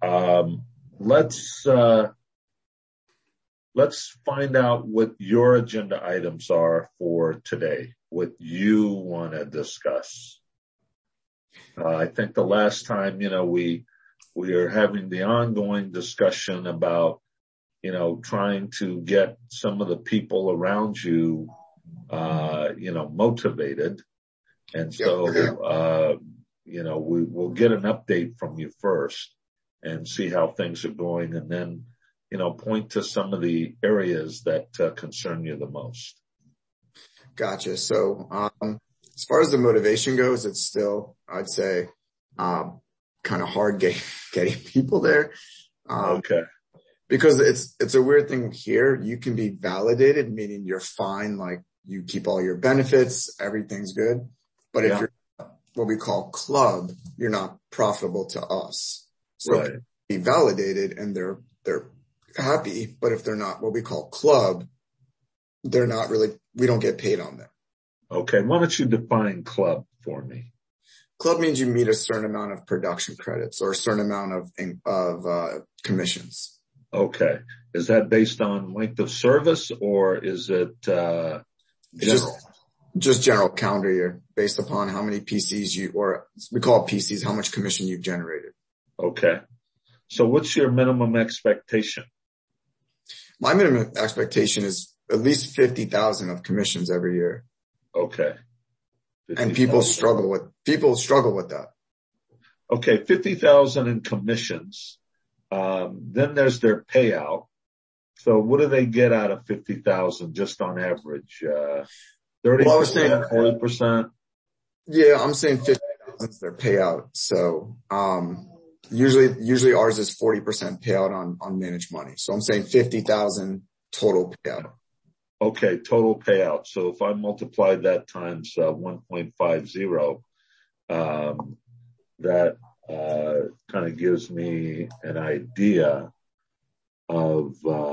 let's find out what your agenda items are for today, what you want to discuss. I think the last time, we are having the ongoing discussion about, trying to get some of the people around you, motivated. And so, we will get an update from you first and see how things are going, and then, point to some of the areas that concern you the most. Gotcha. So, as far as the motivation goes, it's still, I'd say, kind of hard getting people there. Okay. Because it's a weird thing here. You can be validated, meaning you're fine, like you keep all your benefits, everything's good. But if you're what we call club, you're not profitable to us. So right. Be validated and they're happy, but if they're not what we call club, they're not really, we don't get paid on them. Okay. Why don't you define club for me? Club means you meet a certain amount of production credits or a certain amount of commissions. Okay. Is that based on length of service or is it general? Just general calendar year based upon how many PCs or we call it PCs, how much commission you've generated. Okay. So what's your minimum expectation? My minimum expectation is at least 50,000 of commissions every year. Okay. 50, and people struggle with that. Okay. 50,000 in commissions. Then there's their payout. So what do they get out of 50,000 just on average? 30%, well, I was saying 40%? Yeah, I'm saying 50,000 is their payout. So, usually ours is 40% payout on managed money. So I'm saying 50,000 total payout. Okay. Total payout. So if I multiply that times 1.50, that kind of gives me an idea of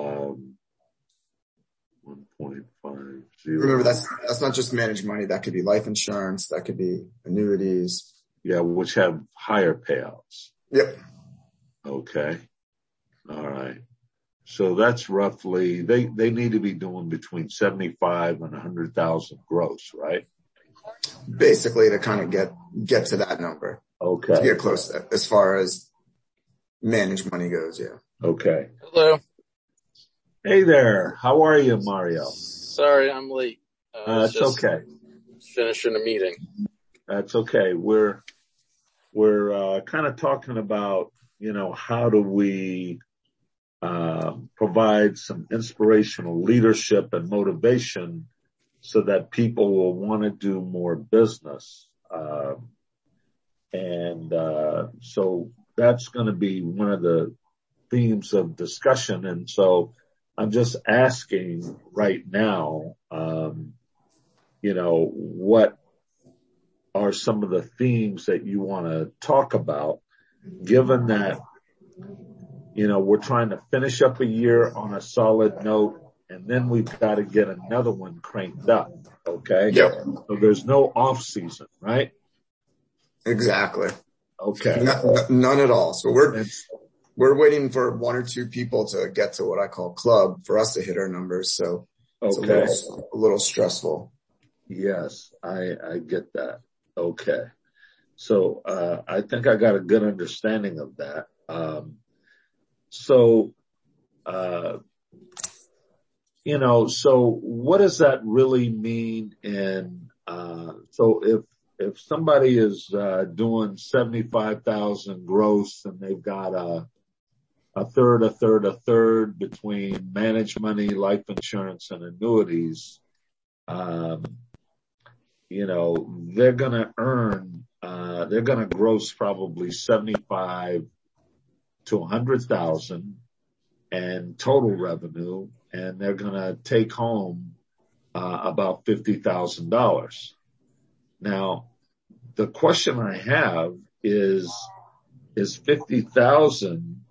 1.50. Remember, that's not just managed money. That could be life insurance. That could be annuities. Yeah, which have higher payouts. Yep. Okay. All right. So that's roughly, they need to be doing between 75 and 100,000 gross, right? Basically to kind of get to that number. Okay. To get close to that, as far as managed money goes, yeah. Okay. Hello. Hey there. How are you, Mario? Sorry, I'm late. It's okay. Finishing a meeting. That's okay. We're kind of talking about, how do we provide some inspirational leadership and motivation so that people will want to do more business. So that's going to be one of the themes of discussion. And so I'm just asking right now, what are some of the themes that you want to talk about, given that, we're trying to finish up a year on a solid note, and then we've got to get another one cranked up. Okay. Yep. So there's no off season, right? Exactly. Okay. None at all. So we're waiting for one or two people to get to what I call club for us to hit our numbers. So it's a little stressful. Yes, I get that. Okay. So, I think I got a good understanding of that. So what does that really mean so if somebody is, doing 75,000 gross and they've got a third between managed money, life insurance, and annuities, they're going to gross probably 75 to 100,000 and total revenue, and they're going to take home, about $50,000. Now, the question I have is 50,000,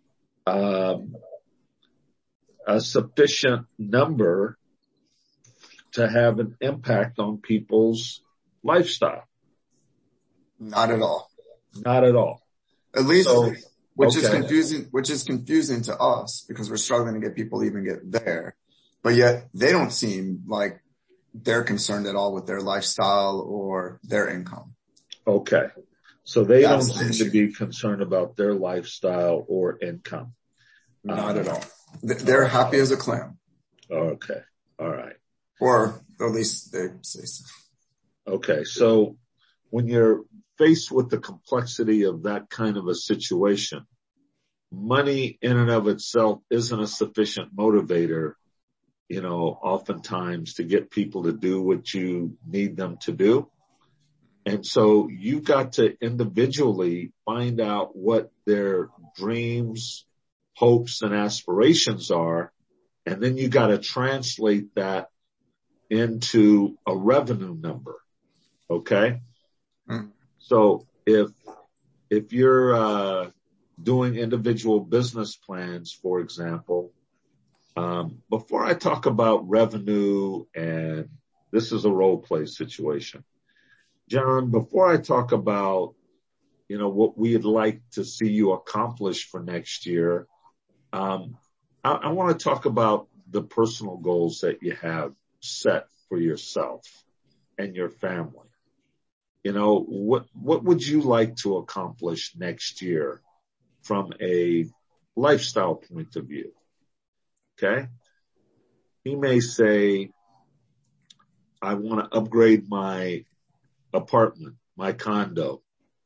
a sufficient number to have an impact on people's lifestyle? Not at all. Not at all. At least which is confusing to us because we're struggling to get people to even get there. But yet they don't seem like they're concerned at all with their lifestyle or their income. Okay. So they don't seem to be concerned about their lifestyle or income. Not at all. They're happy as a clam. Okay. All right. Or at least they say so. Okay. So when you're faced with the complexity of that kind of a situation, money in and of itself isn't a sufficient motivator, oftentimes to get people to do what you need them to do. And so you've got to individually find out what their dreams, hopes, and aspirations are. And then you got to translate that into a revenue number. Okay. So if you're, doing individual business plans, for example, before I talk about revenue, and this is a role play situation, John, before I talk about, what we'd like to see you accomplish for next year, I want to talk about the personal goals that you have set for yourself and your family. What would you like to accomplish next year from a lifestyle point of view? Okay. He may say, I want to upgrade my apartment, my condo.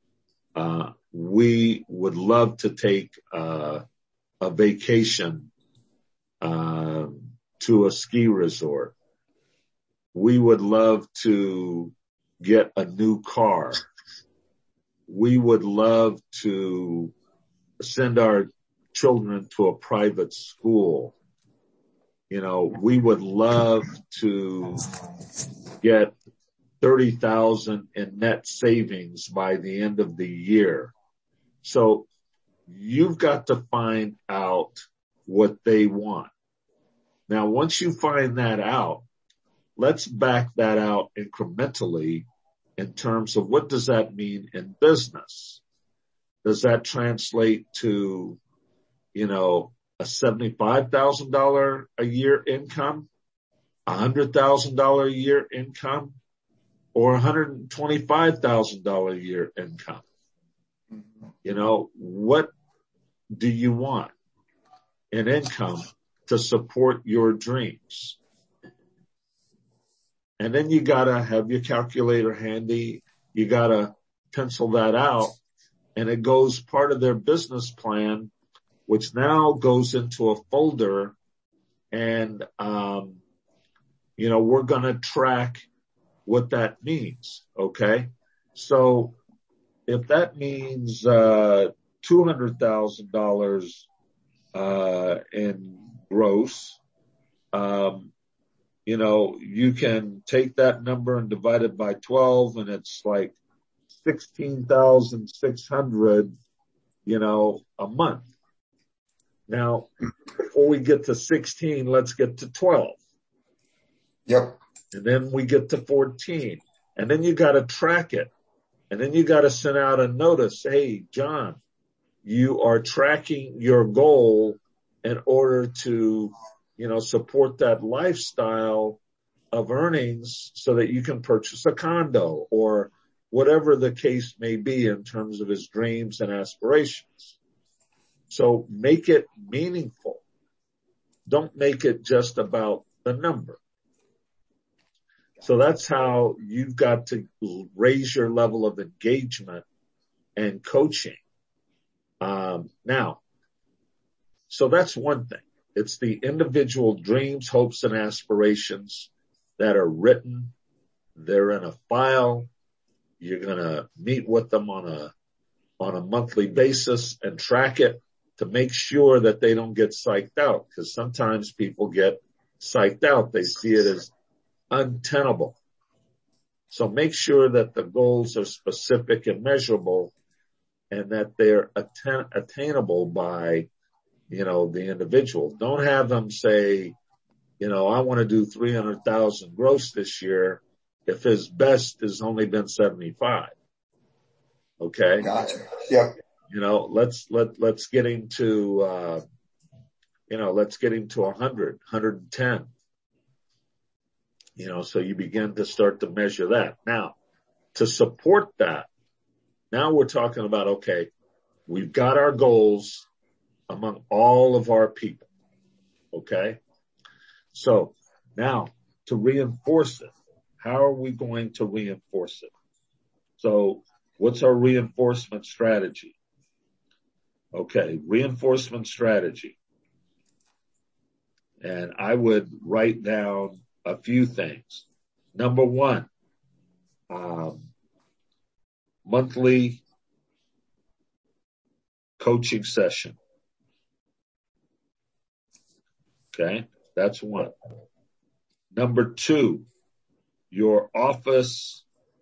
We would love to take a vacation to a ski resort. We would love to get a new car. We would love to send our children to a private school. We would love to get 30,000 in net savings by the end of the year. So you've got to find out what they want. Now, once you find that out, let's back that out incrementally in terms of what does that mean in business? Does that translate to, a $75,000 a year income, $100,000 a year income, or $125,000 a year income? What do you want in income to support your dreams? And then you gotta have your calculator handy. You gotta pencil that out, and it goes part of their business plan, which now goes into a folder, and, we're going to track what that means. Okay. So if that means, $200,000, in gross, you can take that number and divide it by 12, and it's like 16,600, a month. Now, before we get to 16, let's get to 12. Yep. And then we get to 14. And then you got to track it. And then you got to send out a notice. Hey, John, you are tracking your goal in order to, support that lifestyle of earnings so that you can purchase a condo or whatever the case may be in terms of his dreams and aspirations. So make it meaningful. Don't make it just about the number. So that's how you've got to raise your level of engagement and coaching. Now, so that's one thing. It's the individual dreams, hopes, and aspirations that are written. They're in a file. You're going to meet with them on a monthly basis and track it to make sure that they don't get psyched out, because sometimes people get psyched out. They see it as untenable. So make sure that the goals are specific and measurable and that they're attainable by, the individual. Don't have them say, I want to do 300,000 gross this year if his best has only been 75. Okay. Gotcha. Yep. let's get him to, let's get him to 100, 110. So you begin to start to measure that. Now, to support that, now we're talking about, okay, we've got our goals among all of our people. Okay. So now to reinforce it, how are we going to reinforce it? So what's our reinforcement strategy? Okay. Reinforcement strategy. And I would write down a few things. Number one, monthly coaching session. Okay, that's one. Number two, your office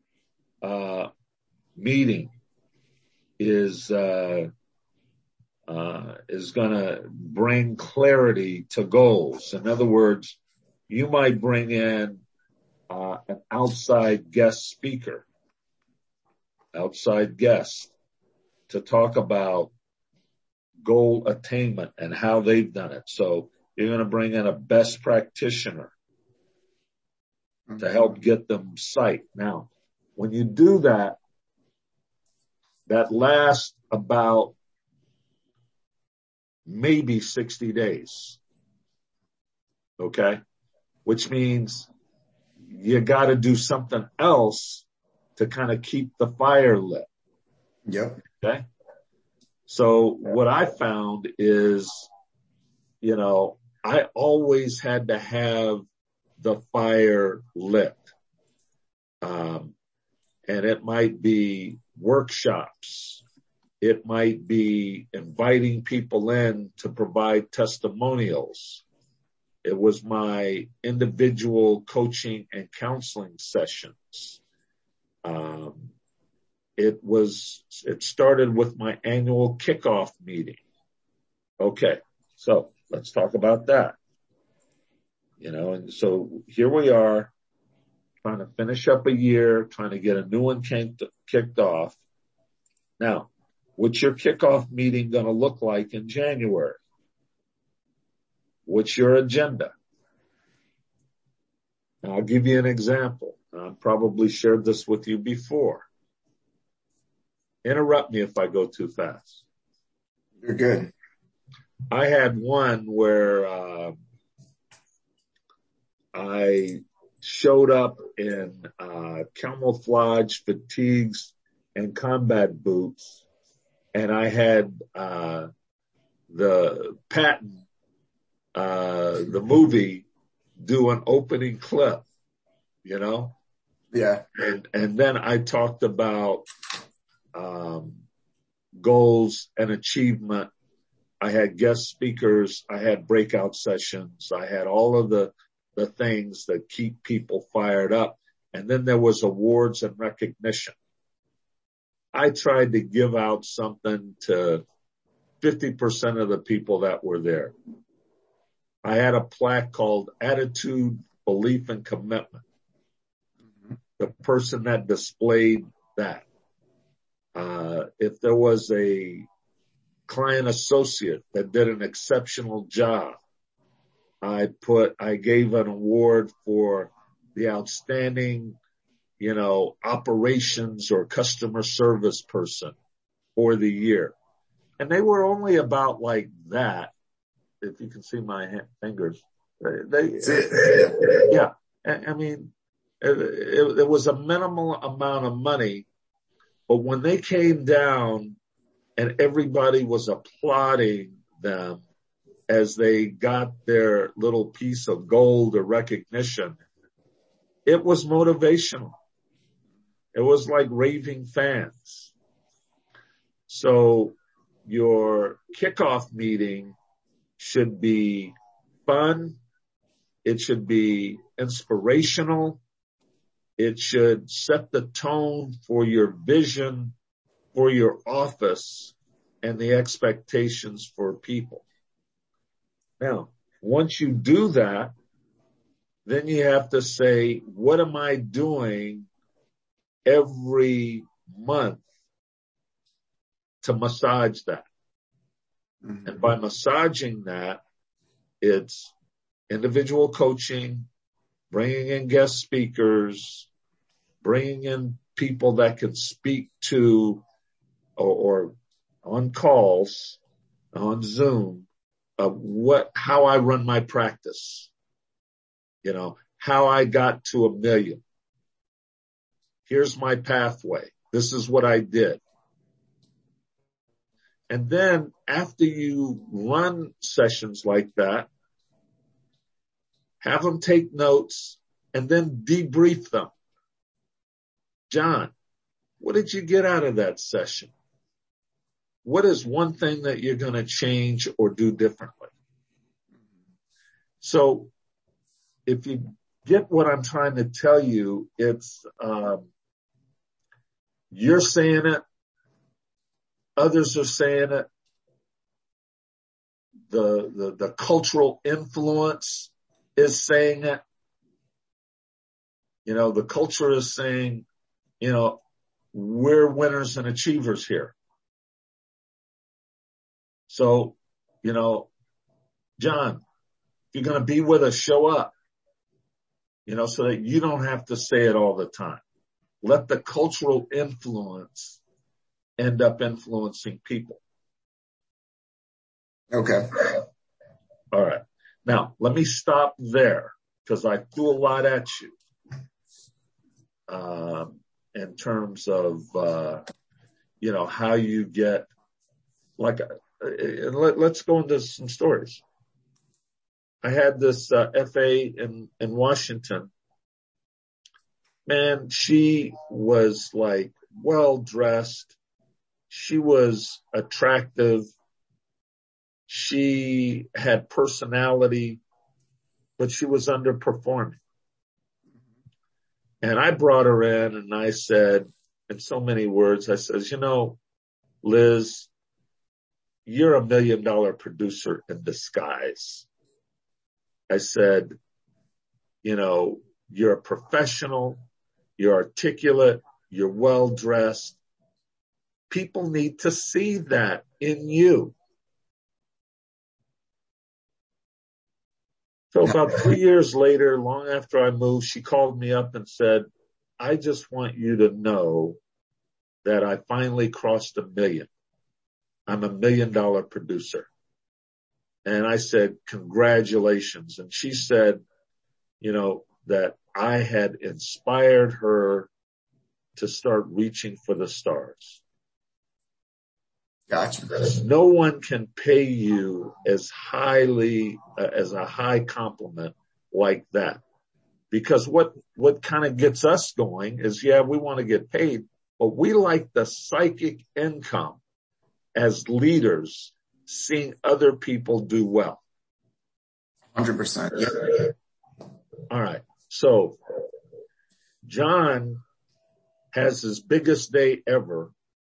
meeting is going to bring clarity to goals. In other words, you might bring in an outside guest to talk about goal attainment and how they've done it. So you're going to bring in a best practitioner to help get them sight. Now, when you do that, that lasts about maybe 60 days. Okay? Which means you got to do something else to kind of keep the fire lit. Yep. Okay? So what I found is, I always had to have the fire lit. And it might be workshops. It might be inviting people in to provide testimonials. It was my individual coaching and counseling sessions. It started with my annual kickoff meeting. Okay. So let's talk about that. And so here we are trying to finish up a year, trying to get a new one kicked off. Now, what's your kickoff meeting going to look like in January? What's your agenda? Now, I'll give you an example. I probably shared this with you before. Interrupt me if I go too fast. You're good. I had one where I showed up in camouflage fatigues and combat boots, and I had the Patton, the movie, do an opening clip, Yeah. And then I talked about goals and achievement. I had guest speakers. I had breakout sessions. I had all of the things that keep people fired up. And then there was awards and recognition. I tried to give out something to 50% of the people that were there. I had a plaque called Attitude, Belief, and Commitment. The person that displayed that. If there was a client associate that did an exceptional job, I gave an award for the outstanding, operations or customer service person for the year. And they were only about like that. If you can see my fingers, yeah. I mean, it was a minimal amount of money, but when they came down and everybody was applauding them as they got their little piece of gold or recognition, it was motivational. It was like raving fans. So your kickoff meeting should be fun. It should be inspirational. It should set the tone for your vision for your office and the expectations for people. Now, once you do that, then you have to say, what am I doing every month to massage that. Mm-hmm. And by massaging that, it's individual coaching, bringing in guest speakers, bringing in people that can speak to or on calls, on Zoom, how I run my practice, how I got to 1 million. Here's my pathway. This is what I did. And then after you run sessions like that, have them take notes and then debrief them. John, what did you get out of that session? What is one thing that you're going to change or do differently? So if you get what I'm trying to tell you, it's, you're saying it. Others are saying it. The cultural influence is saying it. The culture is saying, we're winners and achievers here. So, John, if you're going to be with us, show up, so that you don't have to say it all the time. Let the cultural influence end up influencing people. Okay. All right. Now, let me stop there because I threw a lot at you, in terms of, how you get, let's go into some stories. I had this, FA in Washington. Man, she was well dressed. She was attractive. She had personality, but she was underperforming. And I brought her in and I said, in so many words, I says, Liz, you're $1 million producer in disguise. I said, you're a professional, you're articulate, you're well dressed. People need to see that in you. So about 3 years later, long after I moved, she called me up and said, I just want you to know that I finally crossed 1 million. I'm $1 million producer. And I said, congratulations. And she said, that I had inspired her to start reaching for the stars. Gotcha. No one can pay you as highly, as a high compliment like that. Because what kind of gets us going is, we want to get paid, but we like the psychic income as leaders, seeing other people do well. 100%. Yeah. All right. So John has his biggest day ever.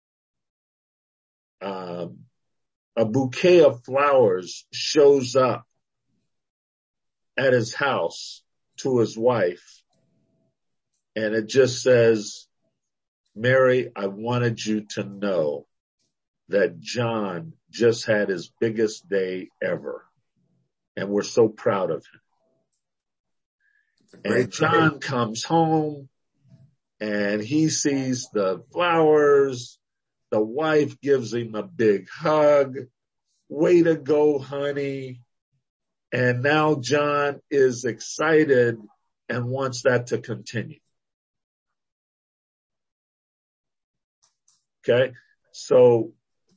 A bouquet of flowers shows up at his house to his wife, and it just says, Mary, I wanted you to know that John just had his biggest day ever, and we're so proud of him. And John comes home and he sees the flowers. The wife gives him a big hug. Way to go, honey. And now John is excited and wants that to continue. Okay. So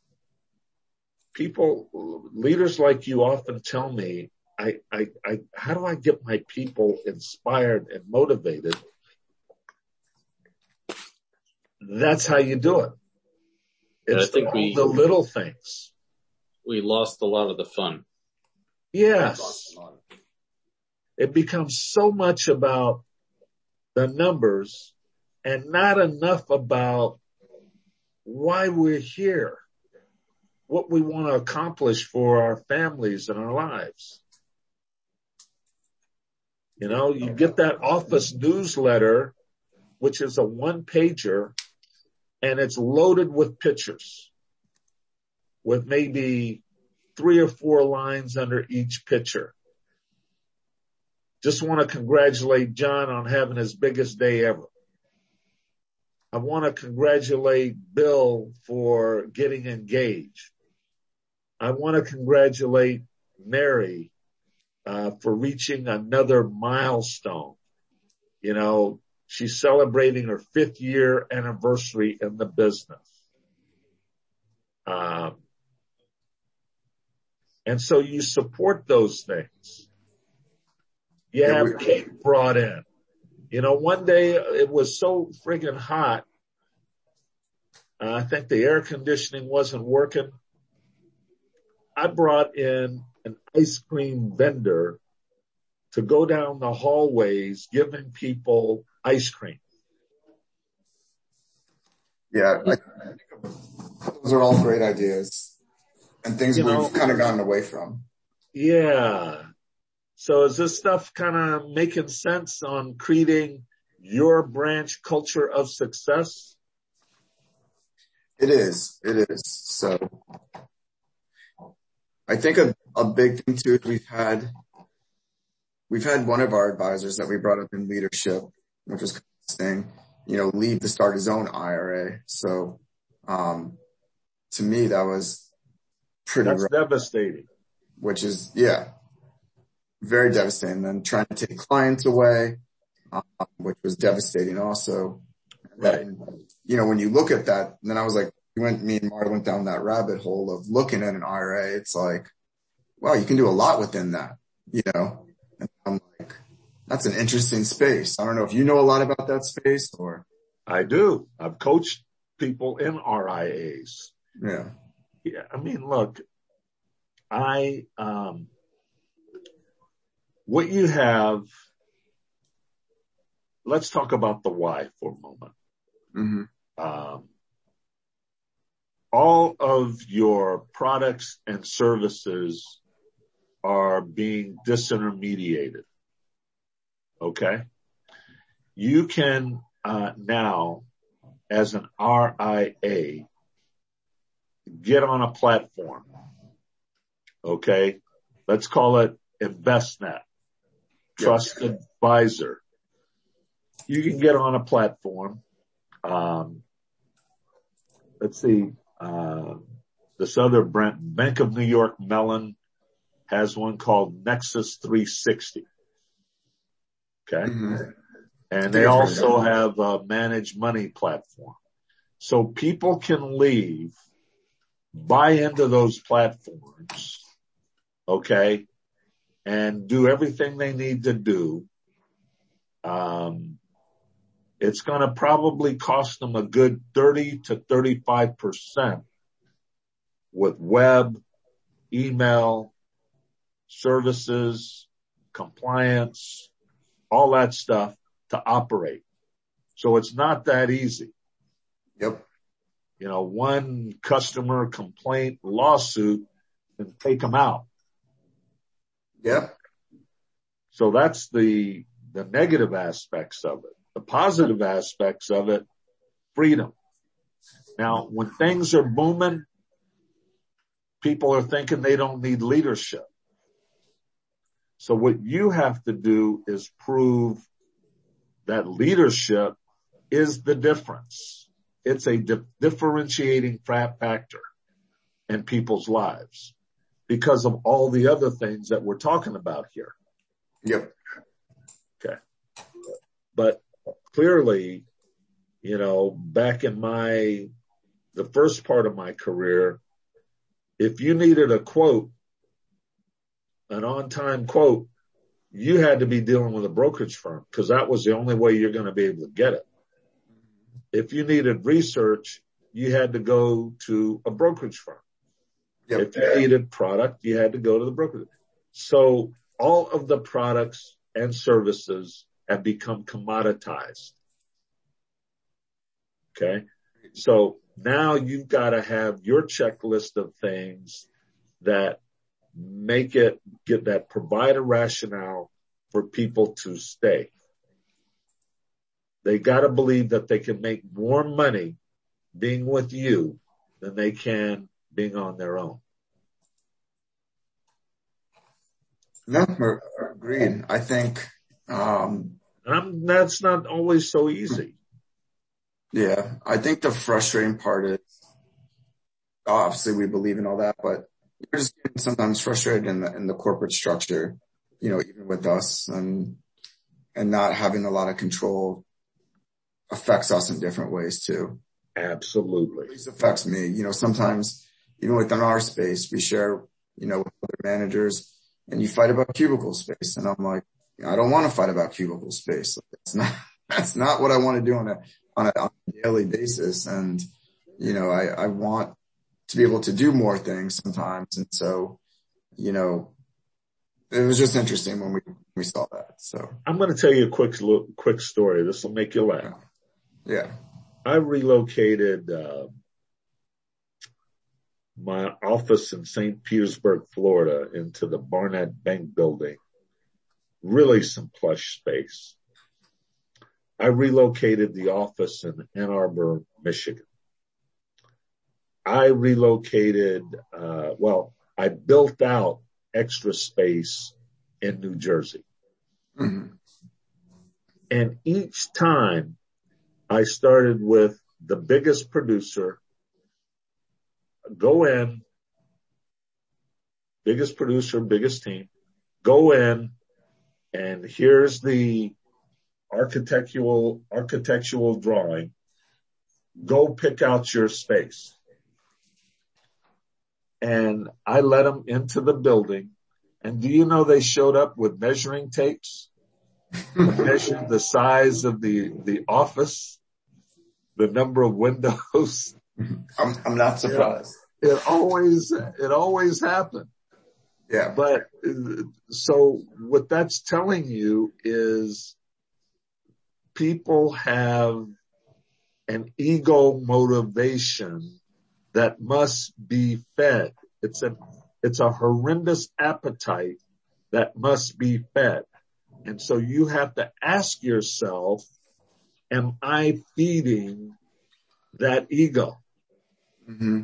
leaders like you often tell me, how do I get my people inspired and motivated? That's how you do it. It's the little things. We lost a lot of the fun. Yes. It becomes so much about the numbers and not enough about why we're here, what we want to accomplish for our families and our lives. You get that office newsletter, which is a 1-pager, and it's loaded with pictures. with maybe 3 or 4 lines under each picture. Just want to congratulate John on having his biggest day ever. I want to congratulate Bill for getting engaged. I want to congratulate Mary for reaching another milestone. You know, she's celebrating her 5th year anniversary in the business. And so you support those things. You have cake brought in. You know, one day it was so friggin' hot. I think the air conditioning wasn't working. I brought in an ice cream vendor to go down the hallways giving people ice cream. Yeah, those are all great ideas and things we've kind of gotten away from. Yeah. So is this stuff kind of making sense on creating your branch culture of success? It is. So I think a big thing too is we've had one of our advisors that we brought up in leadership, which was saying, leave to start his own IRA. So, to me, that was That's devastating. Which is, very devastating. Then trying to take clients away, which was devastating also. Right. And, when you look at that, then I was like, me and Mara went down that rabbit hole of looking at an IRA. It's like, wow, you can do a lot within that, And I'm like, that's an interesting space. I don't know if you know a lot about that space or. I do. I've coached people in RIAs. Yeah. Yeah. I mean, look, what you have, let's talk about the why for a moment. Mm-hmm. All of your products and services are being disintermediated. Okay. You can, now as an RIA get on a platform. Okay. Let's call it InvestNet, Trusted Advisor. You can get on a platform. Let's see, this other Bank of New York Mellon has one called Nexus 360. Okay. Mm-hmm. And they also have a managed money platform. So people can leave, buy into those platforms, okay, and do everything they need to do. It's going to probably cost them a good 30 to 35% with web, email, services, compliance, all that stuff to operate. So it's not that easy. Yep. One customer complaint lawsuit and take them out. Yep. So that's the negative aspects of it. The positive aspects of it, freedom. Now, when things are booming, people are thinking they don't need leadership. So what you have to do is prove that leadership is the difference. It's a differentiating factor in people's lives because of all the other things that we're talking about here. Yep. Okay. But clearly, back in the first part of my career, if you needed a quote, an on-time quote, you had to be dealing with a brokerage firm because that was the only way you're going to be able to get it. If you needed research, you had to go to a brokerage firm. Yep. If you needed product, you had to go to the brokerage. So all of the products and services have become commoditized. Okay. So now you've got to have your checklist of things that provide a rationale for people to stay. They got to believe that they can make more money being with you than they can being on their own. No, agreed. I think, That's not always so easy. yeah, I think the frustrating part is, obviously we believe in all that, but you're just getting sometimes frustrated in the corporate structure, even with us and not having a lot of control affects us in different ways too. Absolutely. At least affects me. Sometimes even within our space, we share, with other managers and you fight about cubicle space. And I'm like, I don't want to fight about cubicle space. That's not what I want to do on a daily basis. And, I want to be able to do more things sometimes. And so, it was just interesting when we saw that. So I'm going to tell you a quick story. This will make you laugh. Yeah. I relocated my office in St. Petersburg, Florida, into the Barnett Bank building. Really some plush space. I relocated the office in Ann Arbor, Michigan. I relocated, I built out extra space in New Jersey. Mm-hmm. And each time I started with the biggest producer, go in, biggest producer, biggest team, go in, and here's the architectural drawing. Go pick out your space. And I let them into the building. And do you know they showed up with measuring tapes? Measured the size of the office, the number of windows. I'm not surprised. It always happened. Yeah. But so what that's telling you is people have an ego motivation that must be fed. It's a horrendous appetite that must be fed. And so you have to ask yourself, am I feeding that ego? Mm-hmm.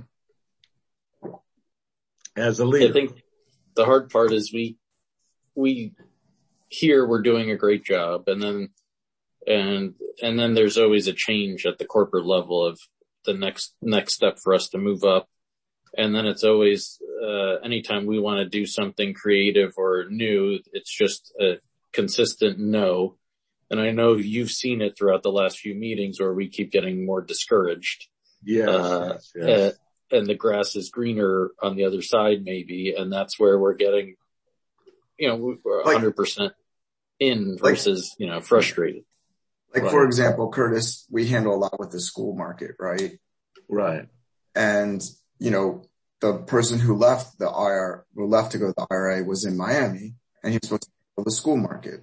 As a leader? I think the hard part is we here we're doing a great job, and then there's always a change at the corporate level of the next step for us to move up. And then it's always, anytime we want to do something creative or new, it's just a consistent no. And I know you've seen it throughout the last few meetings where we keep getting more discouraged. Yes. And the grass is greener on the other side maybe. And that's where we're getting, we're 100% in versus, frustrated. Like, for example, Curtis, we handle a lot with the school market, right? Right. And, the person who left to go to the IRA was in Miami, and he was supposed to go to the school market.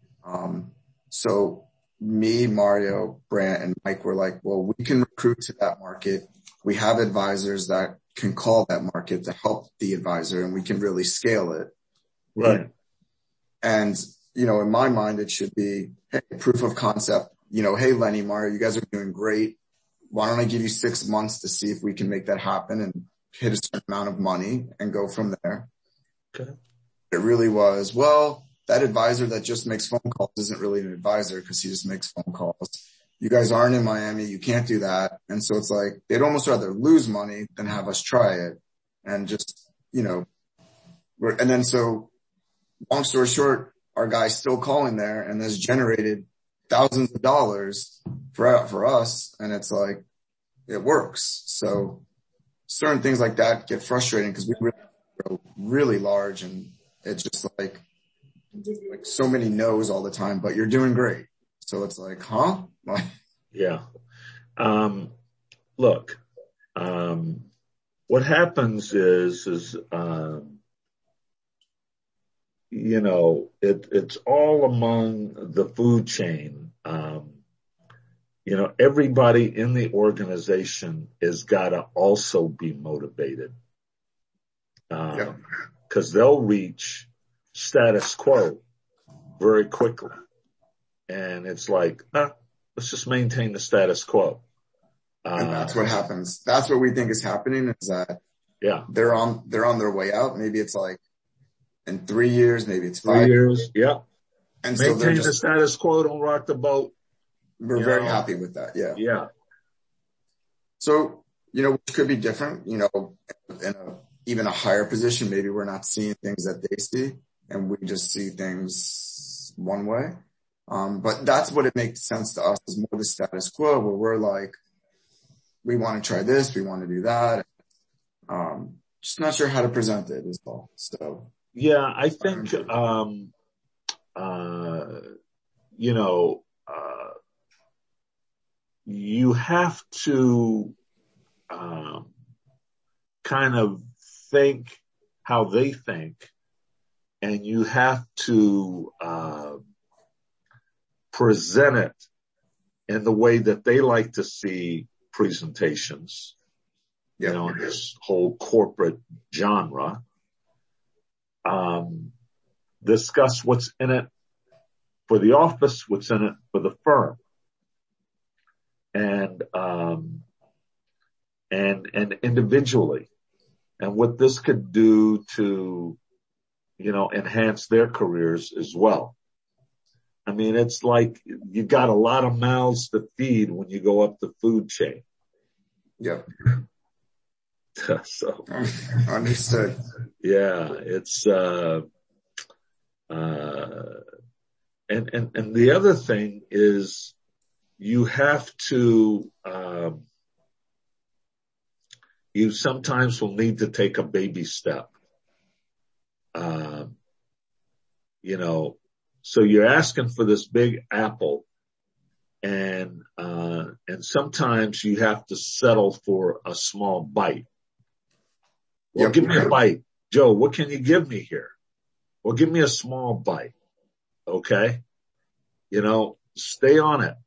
So me, Mario, Brant, and Mike were like, well, we can recruit to that market. We have advisors that can call that market to help the advisor, and we can really scale it. Right. And, in my mind, it should be, hey, proof of concept. Hey, Lenny, Mario, you guys are doing great. Why don't I give you 6 months to see if we can make that happen and hit a certain amount of money and go from there. Okay. It really was, well, that advisor that just makes phone calls isn't really an advisor because he just makes phone calls. You guys aren't in Miami. You can't do that. And so it's like, they'd almost rather lose money than have us try it. And just, and then so long story short, our guy's still calling there and has generated thousands of dollars for us. And it's like, it works. So certain things like that get frustrating because we grow really large and it's just like so many no's all the time, but you're doing great. So it's like, huh? Yeah. Look, what happens is, it's all among the food chain. Everybody in the organization has got to also be motivated. Cause they'll reach status quo very quickly. And it's like, let's just maintain the status quo. And that's what happens. That's what we think is happening is that Yeah. They're on their way out. Maybe it's like in 3 years, maybe it's 3 5 years. Yeah. And so Maintain the status quo, don't rock the boat. We're very happy with that. Yeah. Yeah. So, which could be different, in even a higher position. Maybe we're not seeing things that they see and we just see things one way. But that's what it makes sense to us, is more the status quo, where we're like, we want to try this, we want to do that. Just not sure how to present it is all. So. Yeah, I think, you have to, kind of think how they think, and you have to, present it in the way that they like to see presentations, in this whole corporate genre. Discuss what's in it for the office, what's in it for the firm. And individually, and what this could do to, enhance their careers as well. I mean, it's like you got a lot of mouths to feed when you go up the food chain. Yep. So. Understood. Yeah, it's, and the other thing is, you have to, you sometimes will need to take a baby step. So you're asking for this big apple, and sometimes you have to settle for a small bite. Well, give me a bite. Joe, what can you give me here? Well, give me a small bite. Okay. Stay on it.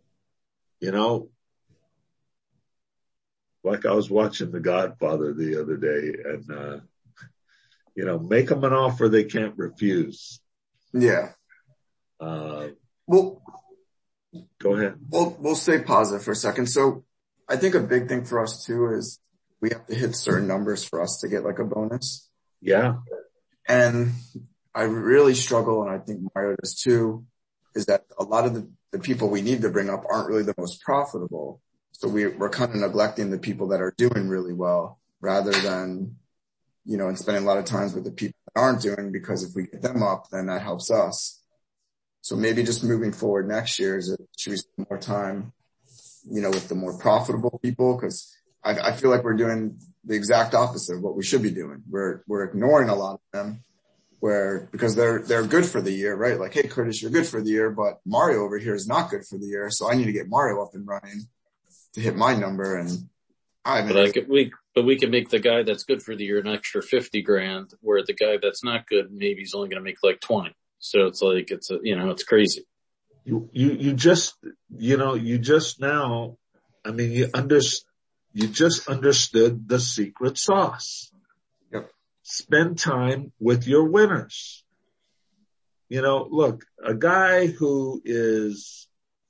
Like I was watching The Godfather the other day, and, make them an offer they can't refuse. Yeah. Well, go ahead. We'll stay positive for a second. So I think a big thing for us too is we have to hit certain numbers for us to get like a bonus. Yeah. And I really struggle, and I think Mario does too, is that a lot of the people we need to bring up aren't really the most profitable. So we're kind of neglecting the people that are doing really well, rather than, and spending a lot of time with the people that aren't doing, because if we get them up, then that helps us. So maybe just moving forward next year, should we spend more time, with the more profitable people? Because I feel like we're doing the exact opposite of what we should be doing. We're ignoring a lot of them, because they're good for the year, right? Like, hey, Curtis, you're good for the year, but Mario over here is not good for the year. So I need to get Mario up and running to hit my number. And but we can make the guy that's good for the year an extra $50,000, where the guy that's not good, maybe he's only going to make like 20. So it's like, it's crazy. You just now, I mean, you just understood the secret sauce. Yep. Spend time with your winners. Look, a guy who is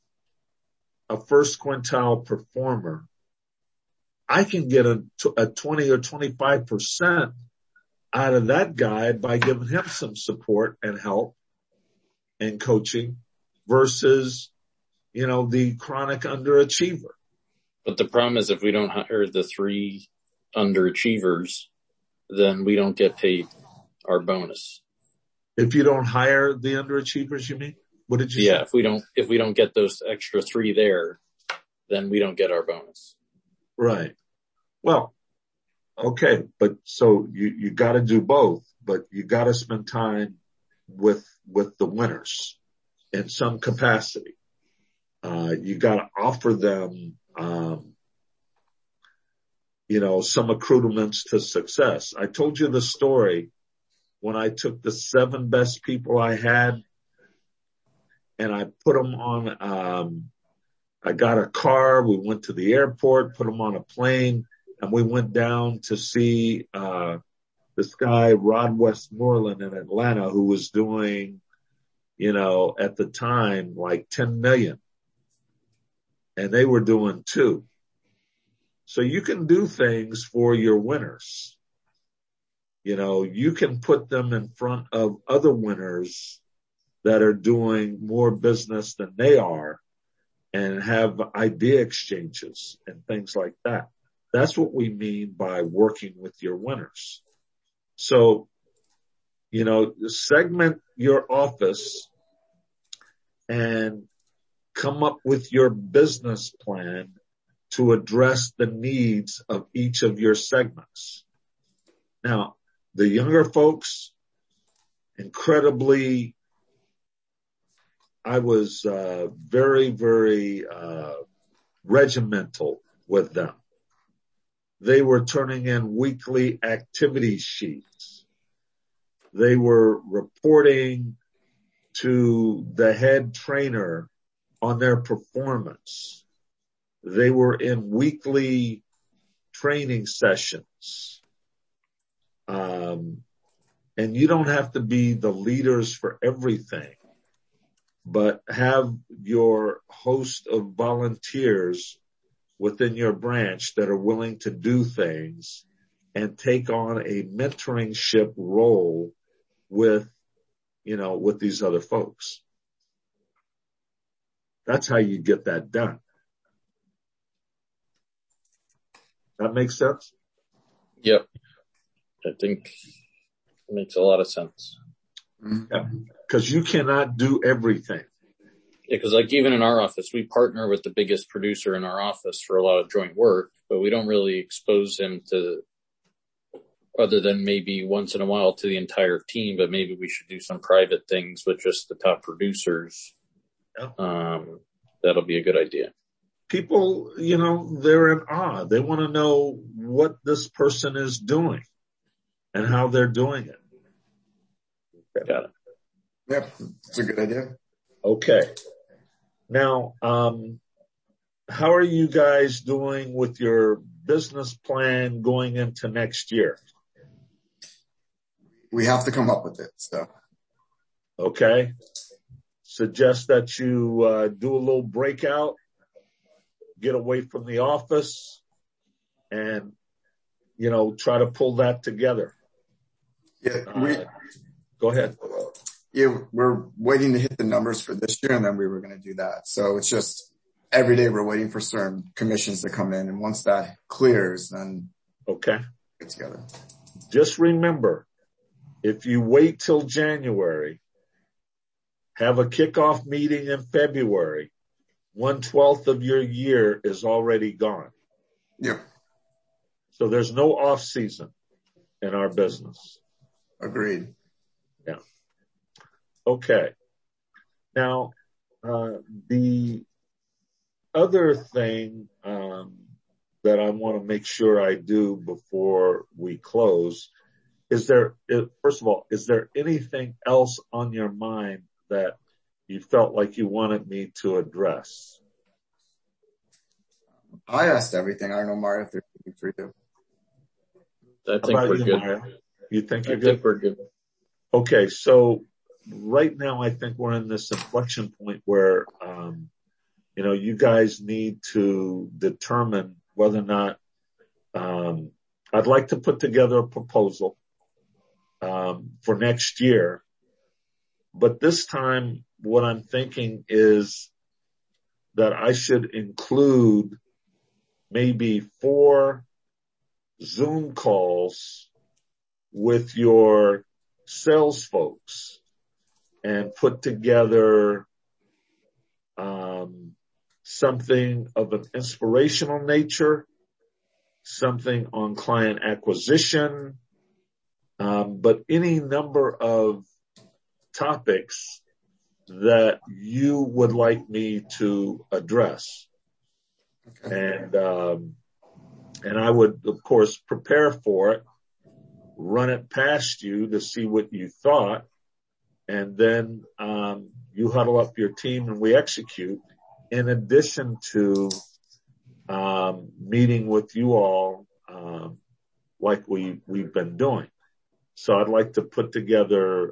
a first quintile performer, I can get a 20 or 25% out of that guy by giving him some support and help and coaching, versus, the chronic underachiever. But the problem is, if we don't hire the 3 underachievers, then we don't get paid our bonus. If you don't hire the underachievers, you mean? What did you say? Yeah, if we don't get those extra 3 there, then we don't get our bonus. Right. Well, okay, but so you got to do both, but you got to spend time with the winners in some capacity. You got to offer them, some accoutrements to success. I told you the story when I took the 7 best people I had and I put them on, I got a car. We went to the airport, put them on a plane, and we went down to see, this guy, Rod Westmoreland in Atlanta, who was doing, at the time, like 10 million. And they were doing 2. So you can do things for your winners. You can put them in front of other winners that are doing more business than they are and have idea exchanges and things like that. That's what we mean by working with your winners. So, segment your office and come up with your business plan to address the needs of each of your segments. Now, the younger folks, incredibly, I was very, very regimental with them. They were turning in weekly activity sheets. They were reporting to the head trainer on their performance. They were in weekly training sessions. And you don't have to be the leaders for everything, but have your host of volunteers within your branch that are willing to do things and take on a mentoringship role with these other folks. That's how you get that done. That makes sense? Yep. I think it makes a lot of sense. Yeah. Because you cannot do everything. Yeah, because like even in our office, we partner with the biggest producer in our office for a lot of joint work, but we don't really expose him to, other than maybe once in a while, to the entire team, but maybe we should do some private things with just the top producers. Yeah. That'll be a good idea. People, they're in awe. They want to know what this person is doing and how they're doing it. Okay. Got it. Yep, it's a good idea. Okay. Now, how are you guys doing with your business plan going into next year? We have to come up with it, so. Okay. Suggest that you do a little breakout, get away from the office, and, try to pull that together. Yeah, go ahead. Yeah, we're waiting to hit the numbers for this year, and then we were going to do that. So it's just every day we're waiting for certain commissions to come in, and once that clears, then okay, get together. Just remember, if you wait till January, have a kickoff meeting in February, 1/12 of your year is already gone. Yep. So there's no off season in our business. Agreed. Yeah. Okay. Now, the other thing that I want to make sure I do before we close is first of all, is there anything else on your mind that you felt like you wanted me to address? I asked everything. I don't know, Mario, if there's anything for you. I think we're good. Mario? You think you're good? I think we're good. Okay, so right now I think we're in this inflection point where, you guys need to determine whether or not, I'd like to put together a proposal, for next year. But this time what I'm thinking is that I should include maybe 4 Zoom calls with your sales folks and put together something of an inspirational nature, something on client acquisition, but any number of topics that you would like me to address. Okay. And I would, of course, prepare for it, run it past you to see what you thought, and then you huddle up your team and we execute, in addition to meeting with you all like we've been doing. So I'd like to put together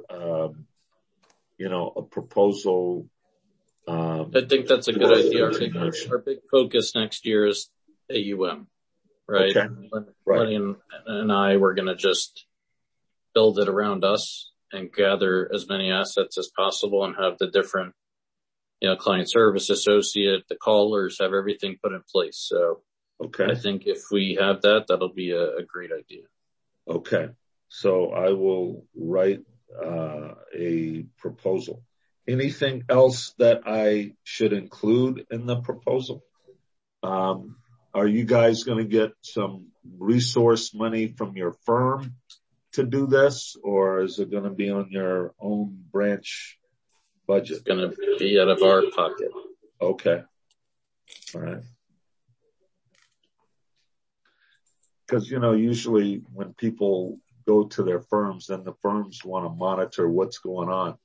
a proposal. I think that's a good idea. Our big focus next year is AUM. right? Okay. Right. Lenny and I were going to just build it around us and gather as many assets as possible and have the different, client service associate, the callers, have everything put in place. So Okay. I think if we have that, that'll be a great idea. Okay. So I will write a proposal. Anything else that I should include in the proposal? Are you guys going to get some resource money from your firm to do this, or is it going to be on your own branch budget? It's going to be out of our pocket. Okay. All right. Because, usually when people go to their firms, then the firms want to monitor what's going on.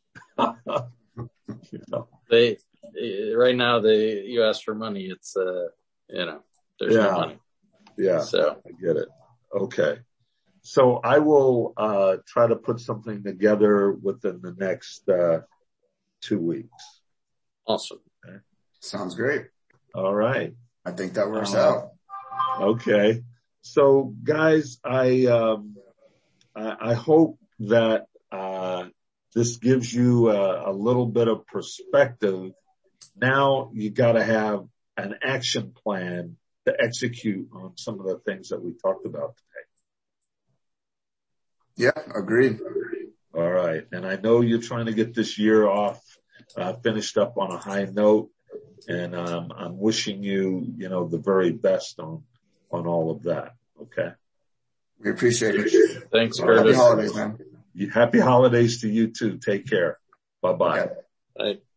Right now, you ask for money, it's, there's no money. Yeah. So I get it. Okay. So I will, try to put something together within the next, 2 weeks. Awesome. Okay. Sounds great. All right. I think that works out. Okay. So guys, I hope that, this gives you a little bit of perspective. Now you got to have an action plan to execute on some of the things that we talked about today. Yeah, agreed. All right. And I know you're trying to get this year off, finished up on a high note. And, I'm wishing you, the very best on all of that. Okay. We appreciate it. Thanks, Happy Curtis. holidays, man. Happy holidays to you too. Take care. Bye-bye. Yeah. Bye.